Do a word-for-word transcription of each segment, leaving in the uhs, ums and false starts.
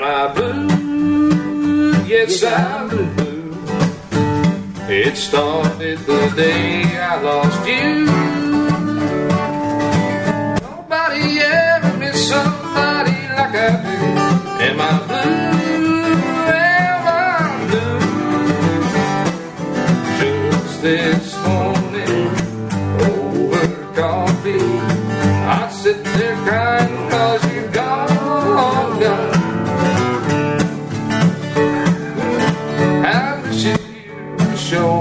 Am I blue? Yes, I'm blue. It started the day I lost you. Nobody ever missed somebody like I do. Am I blue? Am I blue? Just this morning over coffee, I sit there crying 'cause you're gone, gone. How does you show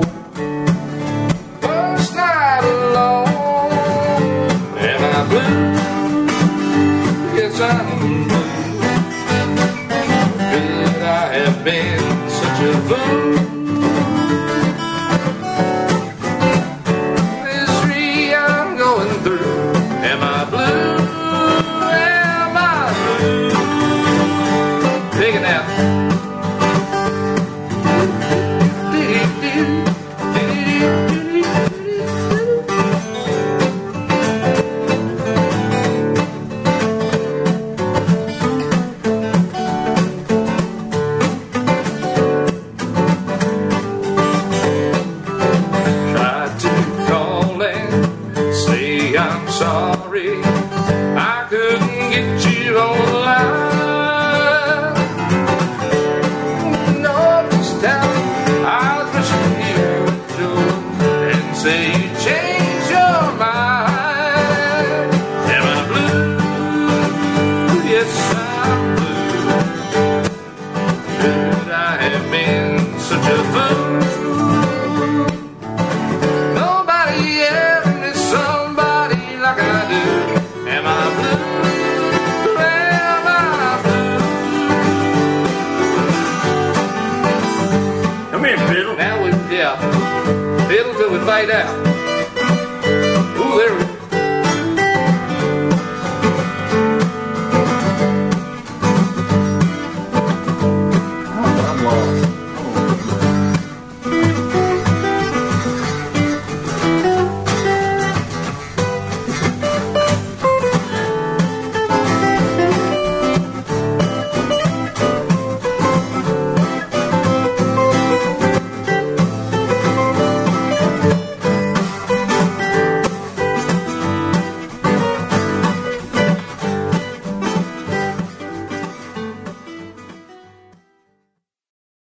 first night alone? Am I blue? Yes, I'm blue. Could I have been such a fool? Misery I'm going through. Am I blue? Am I blue? Take it out. I'm sorry I couldn't get you on the line. No, just tell me I was wishing you would join and say you changed your mind. Am I blue? Yes, I'm blue. Should I have been such a fool? Nobody ever missed somebody like I do. Am I blue? Am I blue? Come here, Fiddle. Now we, yeah, fiddle till we fade out.